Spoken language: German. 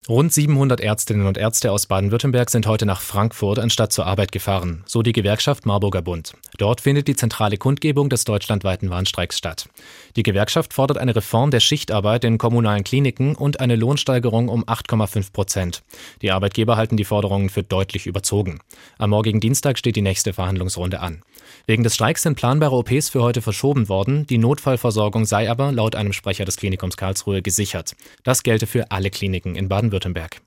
Rund 700 Ärztinnen und Ärzte aus Baden-Württemberg sind heute nach Frankfurt anstatt zur Arbeit gefahren, so die Gewerkschaft Marburger Bund. Dort findet die zentrale Kundgebung des deutschlandweiten Warnstreiks statt. Die Gewerkschaft fordert eine Reform der Schichtarbeit in kommunalen Kliniken und eine Lohnsteigerung um 8,5%. Die Arbeitgeber halten die Forderungen für deutlich überzogen. Am morgigen Dienstag steht die nächste Verhandlungsrunde an. Wegen des Streiks sind planbare OPs für heute verschoben worden. Die Notfallversorgung sei aber laut einem Sprecher des Klinikums Karlsruhe gesichert. Das gelte für alle Kliniken in Baden-Württemberg.